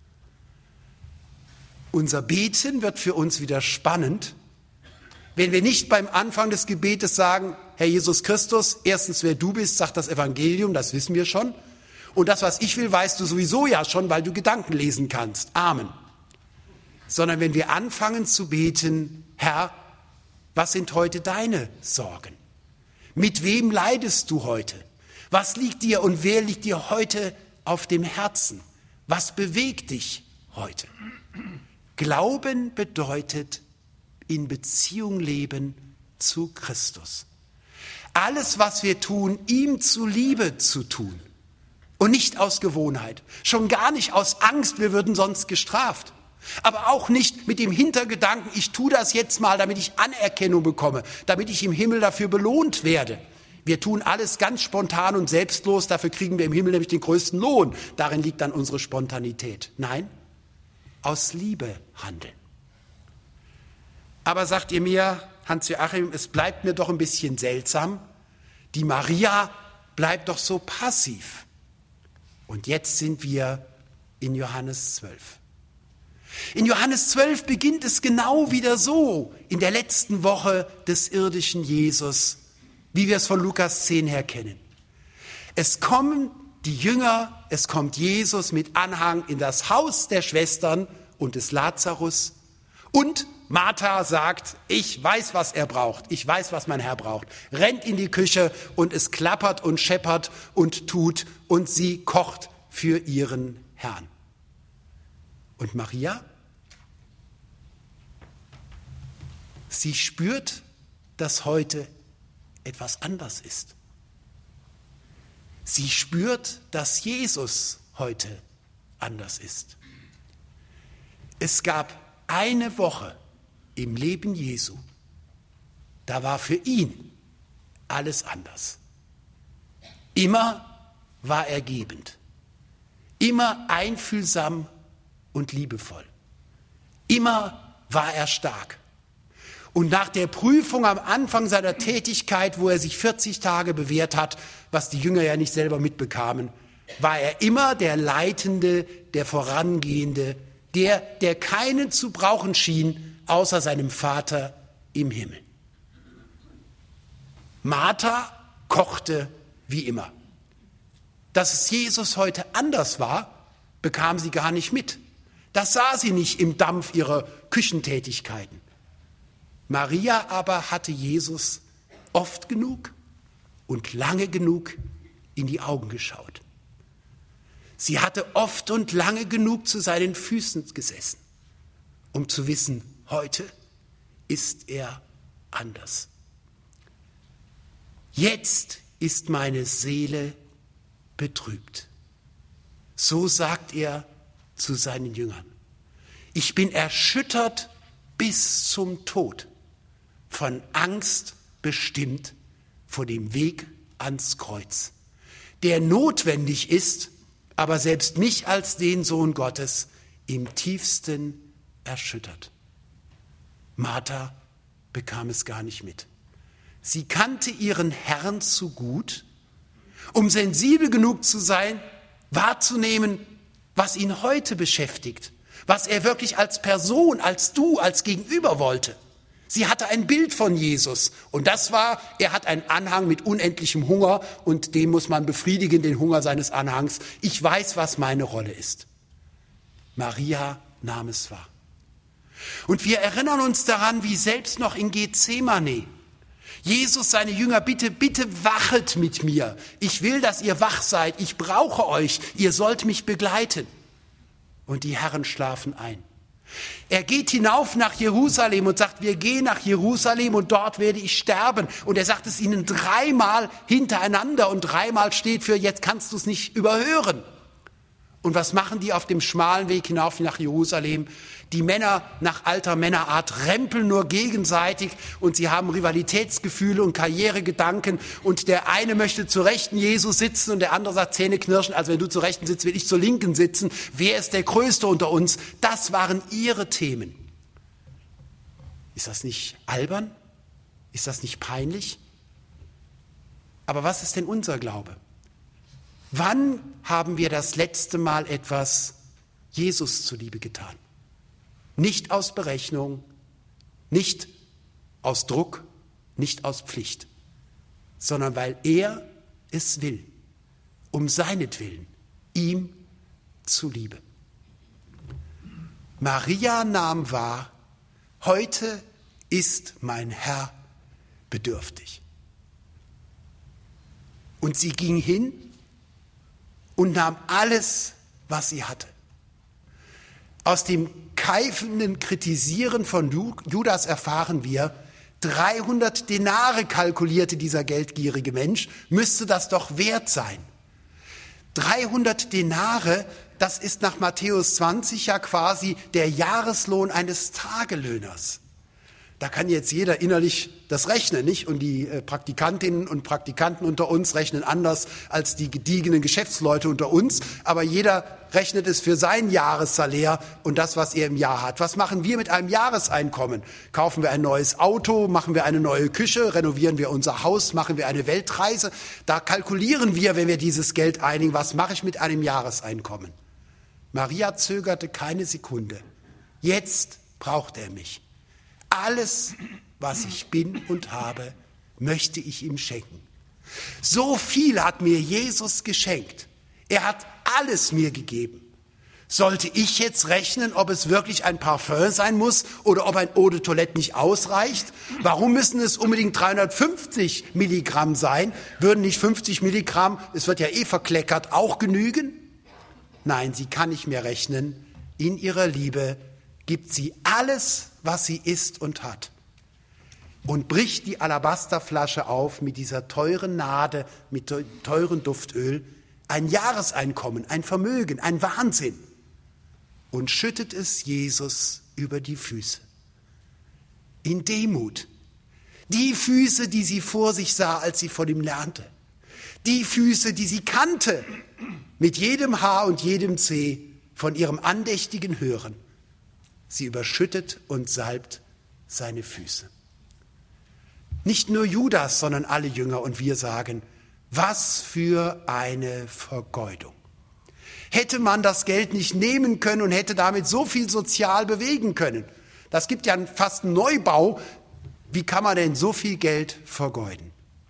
Unser Beten wird für uns wieder spannend, wenn wir nicht beim Anfang des Gebetes sagen, Herr Jesus Christus, erstens, wer du bist, sagt das Evangelium, das wissen wir schon. Und das, was ich will, weißt du sowieso ja schon, weil du Gedanken lesen kannst. Amen. Sondern wenn wir anfangen zu beten, Herr, was sind heute deine Sorgen? Mit wem leidest du heute? Was liegt dir und wer liegt dir heute auf dem Herzen? Was bewegt dich heute? Glauben bedeutet in Beziehung leben zu Christus. Alles, was wir tun, ihm zuliebe zu tun und nicht aus Gewohnheit. Schon gar nicht aus Angst, wir würden sonst gestraft. Aber auch nicht mit dem Hintergedanken, ich tue das jetzt mal, damit ich Anerkennung bekomme, damit ich im Himmel dafür belohnt werde. Wir tun alles ganz spontan und selbstlos, dafür kriegen wir im Himmel nämlich den größten Lohn. Darin liegt dann unsere Spontanität. Nein, aus Liebe handeln. Aber sagt ihr mir, Hans-Joachim, es bleibt mir doch ein bisschen seltsam, die Maria bleibt doch so passiv. Und jetzt sind wir in Johannes 12. In Johannes 12 beginnt es genau wieder so, in der letzten Woche des irdischen Jesus, wie wir es von Lukas 10 her kennen. Es kommen die Jünger, es kommt Jesus mit Anhang in das Haus der Schwestern und des Lazarus. Und Martha sagt, ich weiß, was er braucht, ich weiß, was mein Herr braucht. Rennt in die Küche und es klappert und scheppert und tut und sie kocht für ihren Herrn. Und Maria? Sie spürt, dass heute etwas anders ist. Sie spürt, dass Jesus heute anders ist. Es gab eine Woche im Leben Jesu, da war für ihn alles anders. Immer war er gebend, immer einfühlsam und liebevoll. Immer war er stark. Und nach der Prüfung am Anfang seiner Tätigkeit, wo er sich 40 Tage bewährt hat, was die Jünger ja nicht selber mitbekamen, war er immer der Leitende, der Vorangehende, der keinen zu brauchen schien, außer seinem Vater im Himmel. Martha kochte wie immer. Dass es Jesus heute anders war, bekam sie gar nicht mit. Das sah sie nicht im Dampf ihrer Küchentätigkeiten. Maria aber hatte Jesus oft genug und lange genug in die Augen geschaut. Sie hatte oft und lange genug zu seinen Füßen gesessen, um zu wissen, heute ist er anders. Jetzt ist meine Seele betrübt. So sagt er zu seinen Jüngern. Ich bin erschüttert bis zum Tod, von Angst bestimmt vor dem Weg ans Kreuz, der notwendig ist, aber selbst mich als den Sohn Gottes im tiefsten erschüttert. Martha bekam es gar nicht mit. Sie kannte ihren Herrn zu gut, um sensibel genug zu sein, wahrzunehmen, was ihn heute beschäftigt, was er wirklich als Person, als du, als Gegenüber wollte. Sie hatte ein Bild von Jesus und das war, er hat einen Anhang mit unendlichem Hunger und den muss man befriedigen, den Hunger seines Anhangs. Ich weiß, was meine Rolle ist. Maria nahm es wahr. Und wir erinnern uns daran, wie selbst noch in Gethsemane Jesus seine Jünger, bitte wachet mit mir. Ich will, dass ihr wach seid. Ich brauche euch. Ihr sollt mich begleiten. Und die Herren schlafen ein. Er geht hinauf nach Jerusalem und sagt, wir gehen nach Jerusalem und dort werde ich sterben. Und er sagt es ihnen 3-mal hintereinander und 3-mal steht für, jetzt kannst du es nicht überhören. Und was machen die auf dem schmalen Weg hinauf nach Jerusalem? Die Männer nach alter Männerart rempeln nur gegenseitig und sie haben Rivalitätsgefühle und Karrieregedanken und der eine möchte zur Rechten Jesus sitzen und der andere sagt zähneknirschend, also wenn du zur Rechten sitzt, will ich zur Linken sitzen. Wer ist der Größte unter uns? Das waren ihre Themen. Ist das nicht albern? Ist das nicht peinlich? Aber was ist denn unser Glaube? Wann haben wir das letzte Mal etwas Jesus zuliebe getan? Nicht aus Berechnung, nicht aus Druck, nicht aus Pflicht, sondern weil er es will, um seinetwillen, ihm zuliebe. Maria nahm wahr, heute ist mein Herr bedürftig. Und sie ging hin und nahm alles, was sie hatte. Aus dem keifenden Kritisieren von Judas erfahren wir, 300 Denare kalkulierte dieser geldgierige Mensch, müsste das doch wert sein. 300 Denare, das ist nach Matthäus 20 ja quasi der Jahreslohn eines Tagelöhners. Da kann jetzt jeder innerlich das rechnen, nicht? Und die Praktikantinnen und Praktikanten unter uns rechnen anders als die gediegenen Geschäftsleute unter uns. Aber jeder rechnet es für sein Jahressalär und das, was er im Jahr hat. Was machen wir mit einem Jahreseinkommen? Kaufen wir ein neues Auto? Machen wir eine neue Küche? Renovieren wir unser Haus? Machen wir eine Weltreise? Da kalkulieren wir, wenn wir dieses Geld einigen, was mache ich mit einem Jahreseinkommen? Maria zögerte keine Sekunde. Jetzt braucht er mich. Alles, was ich bin und habe, möchte ich ihm schenken. So viel hat mir Jesus geschenkt. Er hat alles mir gegeben. Sollte ich jetzt rechnen, ob es wirklich ein Parfum sein muss oder ob ein Eau de Toilette nicht ausreicht? Warum müssen es unbedingt 350 Milligramm sein? Würden nicht 50 Milligramm, es wird ja verkleckert, auch genügen? Nein, sie kann nicht mehr rechnen. In ihrer Liebe gibt sie alles, was sie ist und hat. Und bricht die Alabasterflasche auf mit dieser teuren Nade, mit teuren Duftöl, ein Jahreseinkommen, ein Vermögen, ein Wahnsinn. Und schüttet es Jesus über die Füße. In Demut. Die Füße, die sie vor sich sah, als sie von ihm lernte. Die Füße, die sie kannte, mit jedem Haar und jedem Zeh von ihrem andächtigen Hören. Sie überschüttet und salbt seine Füße. Nicht nur Judas, sondern alle Jünger und wir sagen, was für eine Vergeudung. Hätte man das Geld nicht nehmen können und hätte damit so viel sozial bewegen können. Das gibt ja fast einen Neubau. Wie kann man denn so viel Geld vergeuden?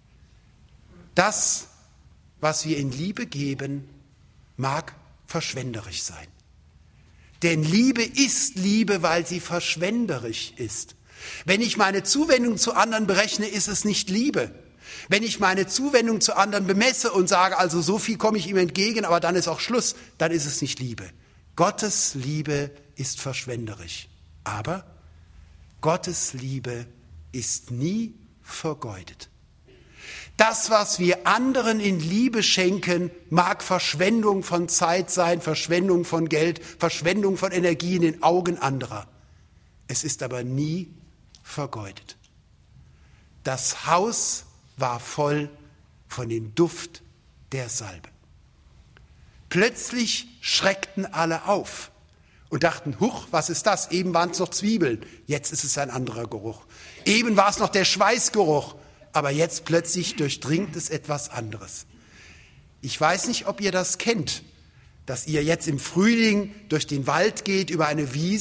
Das, was wir in Liebe geben, mag verschwenderisch sein. Denn Liebe ist Liebe, weil sie verschwenderisch ist. Wenn ich meine Zuwendung zu anderen berechne, ist es nicht Liebe. Wenn ich meine Zuwendung zu anderen bemesse und sage, also so viel komme ich ihm entgegen, aber dann ist auch Schluss, dann ist es nicht Liebe. Gottes Liebe ist verschwenderisch. Aber Gottes Liebe ist nie vergeudet. Das, was wir anderen in Liebe schenken, mag Verschwendung von Zeit sein, Verschwendung von Geld, Verschwendung von Energie in den Augen anderer. Es ist aber nie vergeudet. Das Haus war voll von dem Duft der Salbe. Plötzlich schreckten alle auf und dachten, huch, was ist das? Eben waren es noch Zwiebeln, jetzt ist es ein anderer Geruch. Eben war es noch der Schweißgeruch, aber jetzt plötzlich durchdringt es etwas anderes. Ich weiß nicht, ob ihr das kennt, dass ihr jetzt im Frühling durch den Wald geht, über eine Wiese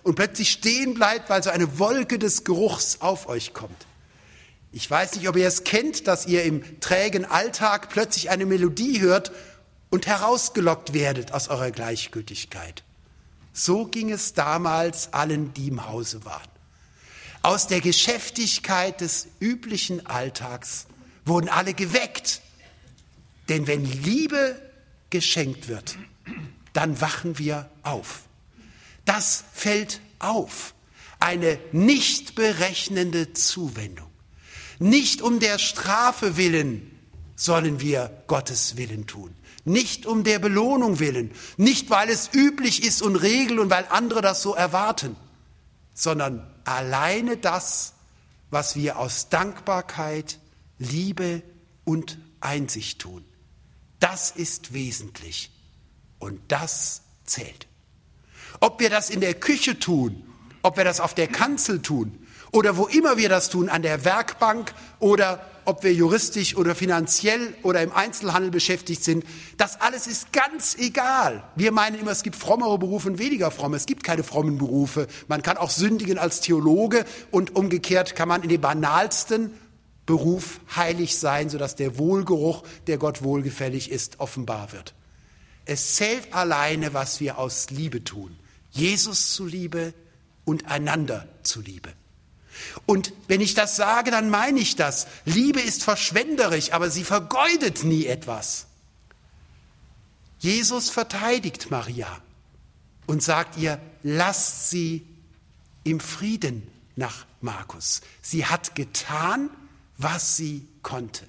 und plötzlich stehen bleibt, weil so eine Wolke des Geruchs auf euch kommt. Ich weiß nicht, ob ihr es kennt, dass ihr im trägen Alltag plötzlich eine Melodie hört und herausgelockt werdet aus eurer Gleichgültigkeit. So ging es damals allen, die im Hause waren. Aus der Geschäftigkeit des üblichen Alltags wurden alle geweckt. Denn wenn Liebe geschenkt wird, dann wachen wir auf. Das fällt auf. Eine nicht berechnende Zuwendung. Nicht um der Strafe willen sollen wir Gottes Willen tun. Nicht um der Belohnung willen. Nicht, weil es üblich ist und Regel und weil andere das so erwarten. Sondern alleine das, was wir aus Dankbarkeit, Liebe und Einsicht tun. Das ist wesentlich und das zählt. Ob wir das in der Küche tun, ob wir das auf der Kanzel tun oder wo immer wir das tun, an der Werkbank oder ob wir juristisch oder finanziell oder im Einzelhandel beschäftigt sind, das alles ist ganz egal. Wir meinen immer, es gibt frommere Berufe und weniger fromme. Es gibt keine frommen Berufe. Man kann auch sündigen als Theologe und umgekehrt kann man in dem banalsten Beruf heilig sein, sodass der Wohlgeruch, der Gott wohlgefällig ist, offenbar wird. Es zählt alleine, was wir aus Liebe tun. Jesus zuliebe und einander zuliebe. Und wenn ich das sage, dann meine ich das. Liebe ist verschwenderisch, aber sie vergeudet nie etwas. Jesus verteidigt Maria und sagt ihr, lasst sie im Frieden nach Markus. Sie hat getan, was sie konnte.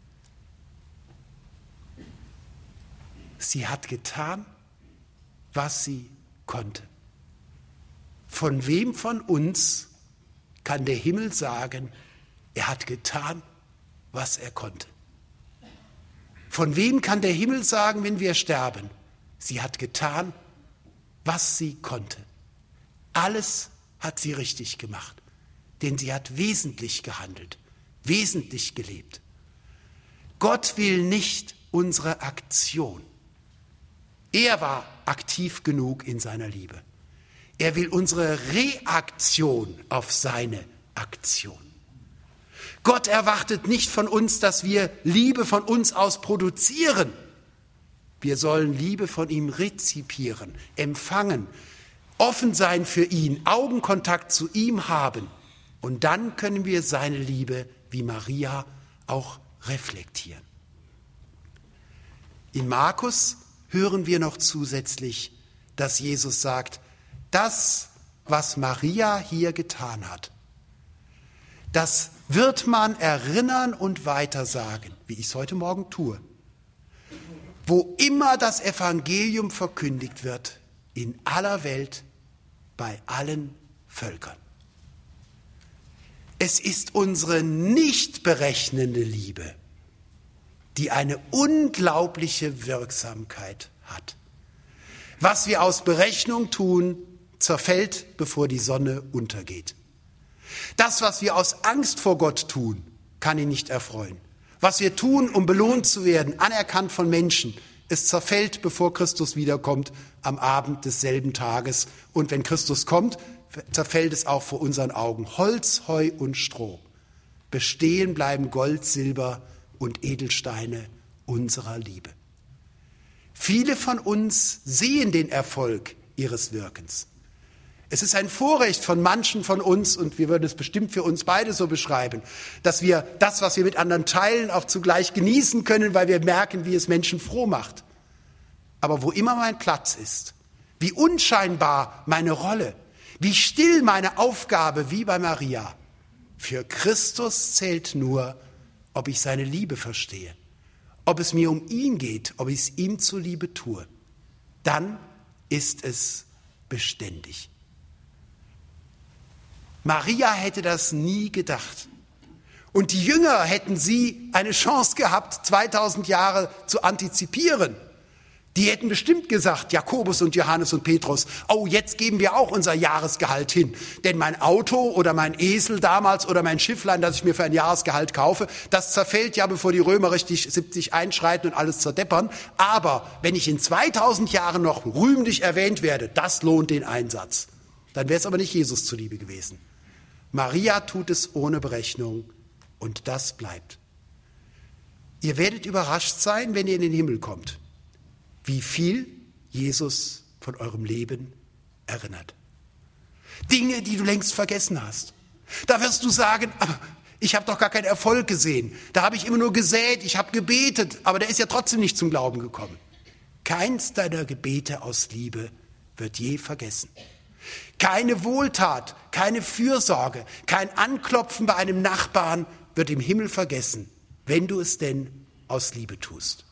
Sie hat getan, was sie konnte. Von wem von uns kann der Himmel sagen, er hat getan, was er konnte? Von wem kann der Himmel sagen, wenn wir sterben, sie hat getan, was sie konnte? Alles hat sie richtig gemacht, denn sie hat wesentlich gehandelt, wesentlich gelebt. Gott will nicht unsere Aktion. Er war aktiv genug in seiner Liebe. Er will unsere Reaktion auf seine Aktion. Gott erwartet nicht von uns, dass wir Liebe von uns aus produzieren. Wir sollen Liebe von ihm rezipieren, empfangen, offen sein für ihn, Augenkontakt zu ihm haben. Und dann können wir seine Liebe, wie Maria, auch reflektieren. In Markus hören wir noch zusätzlich, dass Jesus sagt, das, was Maria hier getan hat, das wird man erinnern und weitersagen, wie ich es heute Morgen tue. Wo immer das Evangelium verkündigt wird, in aller Welt, bei allen Völkern. Es ist unsere nicht berechnende Liebe, die eine unglaubliche Wirksamkeit hat. Was wir aus Berechnung tun, zerfällt, bevor die Sonne untergeht. Das, was wir aus Angst vor Gott tun, kann ihn nicht erfreuen. Was wir tun, um belohnt zu werden, anerkannt von Menschen, es zerfällt, bevor Christus wiederkommt, am Abend desselben Tages. Und wenn Christus kommt, zerfällt es auch vor unseren Augen. Holz, Heu und Stroh. Bestehen bleiben Gold, Silber und Edelsteine unserer Liebe. Viele von uns sehen den Erfolg ihres Wirkens. Es ist ein Vorrecht von manchen von uns, und wir würden es bestimmt für uns beide so beschreiben, dass wir das, was wir mit anderen teilen, auch zugleich genießen können, weil wir merken, wie es Menschen froh macht. Aber wo immer mein Platz ist, wie unscheinbar meine Rolle, wie still meine Aufgabe, wie bei Maria, für Christus zählt nur, ob ich seine Liebe verstehe, ob es mir um ihn geht, ob ich es ihm zuliebe tue. Dann ist es beständig. Maria hätte das nie gedacht. Und die Jünger hätten sie eine Chance gehabt, 2000 Jahre zu antizipieren. Die hätten bestimmt gesagt, Jakobus und Johannes und Petrus, oh, jetzt geben wir auch unser Jahresgehalt hin. Denn mein Auto oder mein Esel damals oder mein Schifflein, das ich mir für ein Jahresgehalt kaufe, das zerfällt ja, bevor die Römer richtig 70 einschreiten und alles zerdeppern. Aber wenn ich in 2000 Jahren noch rühmlich erwähnt werde, das lohnt den Einsatz. Dann wäre es aber nicht Jesus zuliebe gewesen. Maria tut es ohne Berechnung und das bleibt. Ihr werdet überrascht sein, wenn ihr in den Himmel kommt, wie viel Jesus von eurem Leben erinnert. Dinge, die du längst vergessen hast. Da wirst du sagen, aber ich habe doch gar keinen Erfolg gesehen. Da habe ich immer nur gesät, ich habe gebetet, aber der ist ja trotzdem nicht zum Glauben gekommen. Keins deiner Gebete aus Liebe wird je vergessen. Keine Wohltat, keine Fürsorge, kein Anklopfen bei einem Nachbarn wird im Himmel vergessen, wenn du es denn aus Liebe tust.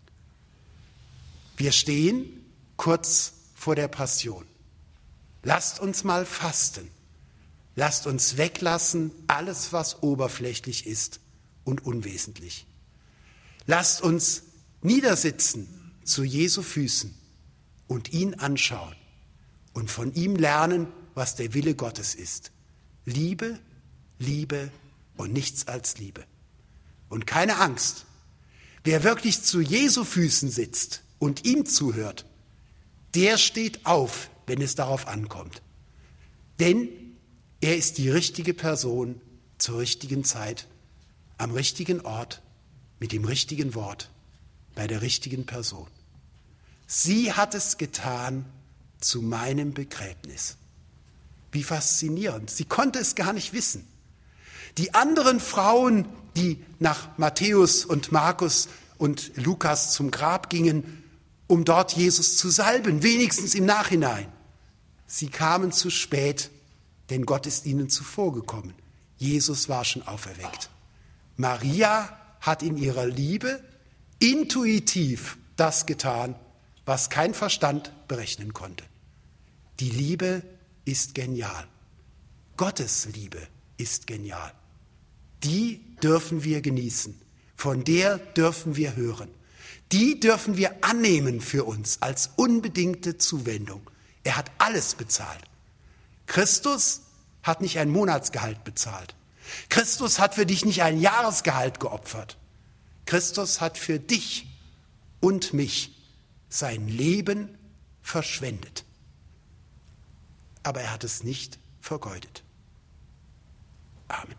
Wir stehen kurz vor der Passion. Lasst uns mal fasten. Lasst uns weglassen alles, was oberflächlich ist und unwesentlich. Lasst uns niedersitzen zu Jesu Füßen und ihn anschauen und von ihm lernen, was der Wille Gottes ist. Liebe, Liebe und nichts als Liebe. Und keine Angst. Wer wirklich zu Jesu Füßen sitzt und ihm zuhört, der steht auf, wenn es darauf ankommt. Denn er ist die richtige Person zur richtigen Zeit, am richtigen Ort, mit dem richtigen Wort, bei der richtigen Person. Sie hat es getan zu meinem Begräbnis. Wie faszinierend. Sie konnte es gar nicht wissen. Die anderen Frauen, die nach Matthäus und Markus und Lukas zum Grab gingen, um dort Jesus zu salben, wenigstens im Nachhinein. Sie kamen zu spät, denn Gott ist ihnen zuvorgekommen. Jesus war schon auferweckt. Maria hat in ihrer Liebe intuitiv das getan, was kein Verstand berechnen konnte. Die Liebe ist genial. Gottes Liebe ist genial. Die dürfen wir genießen. Von der dürfen wir hören. Die dürfen wir annehmen für uns als unbedingte Zuwendung. Er hat alles bezahlt. Christus hat nicht ein Monatsgehalt bezahlt. Christus hat für dich nicht ein Jahresgehalt geopfert. Christus hat für dich und mich sein Leben verschwendet. Aber er hat es nicht vergeudet. Amen.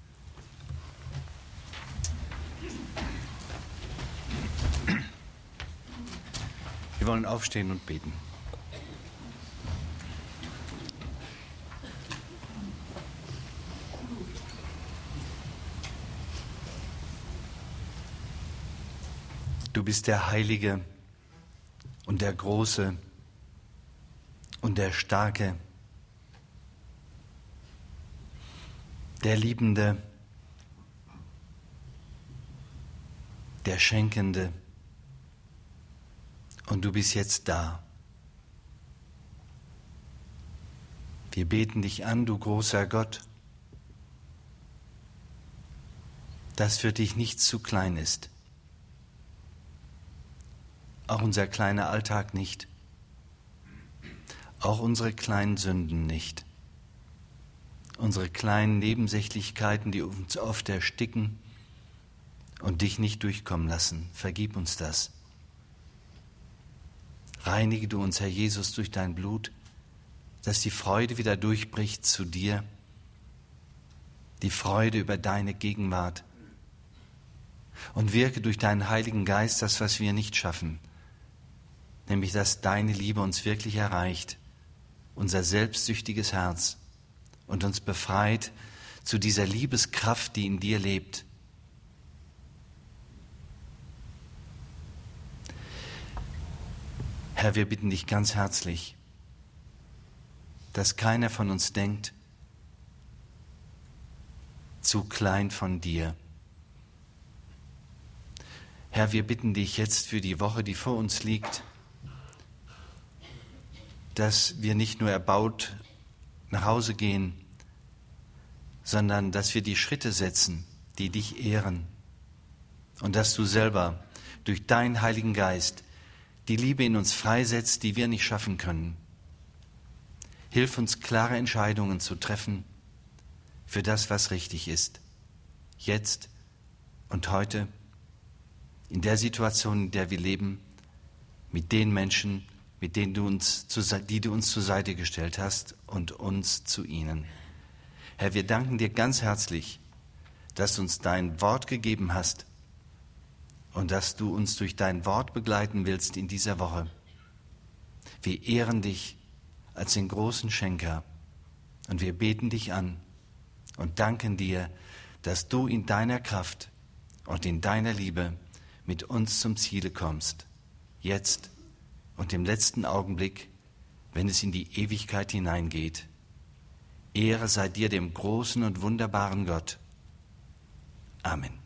Wir wollen aufstehen und beten. Du bist der Heilige und der Große und der Starke, der Liebende, der Schenkende. Und du bist jetzt da. Wir beten dich an, du großer Gott, dass für dich nichts zu klein ist. Auch unser kleiner Alltag nicht. Auch unsere kleinen Sünden nicht. Unsere kleinen Nebensächlichkeiten, die uns oft ersticken und dich nicht durchkommen lassen. Vergib uns das. Reinige du uns, Herr Jesus, durch dein Blut, dass die Freude wieder durchbricht zu dir, die Freude über deine Gegenwart. Und wirke durch deinen Heiligen Geist das, was wir nicht schaffen, nämlich dass deine Liebe uns wirklich erreicht, unser selbstsüchtiges Herz, und uns befreit zu dieser Liebeskraft, die in dir lebt. Herr, wir bitten dich ganz herzlich, dass keiner von uns denkt, zu klein von dir. Herr, wir bitten dich jetzt für die Woche, die vor uns liegt, dass wir nicht nur erbaut nach Hause gehen, sondern dass wir die Schritte setzen, die dich ehren. Und dass du selber durch deinen Heiligen Geist die Liebe in uns freisetzt, die wir nicht schaffen können. Hilf uns, klare Entscheidungen zu treffen für das, was richtig ist. Jetzt und heute, in der Situation, in der wir leben, mit den Menschen, die du uns zur Seite gestellt hast und uns zu ihnen. Herr, wir danken dir ganz herzlich, dass du uns dein Wort gegeben hast und dass du uns durch dein Wort begleiten willst in dieser Woche. Wir ehren dich als den großen Schenker und wir beten dich an und danken dir, dass du in deiner Kraft und in deiner Liebe mit uns zum Ziele kommst, jetzt und im letzten Augenblick, wenn es in die Ewigkeit hineingeht. Ehre sei dir, dem großen und wunderbaren Gott. Amen.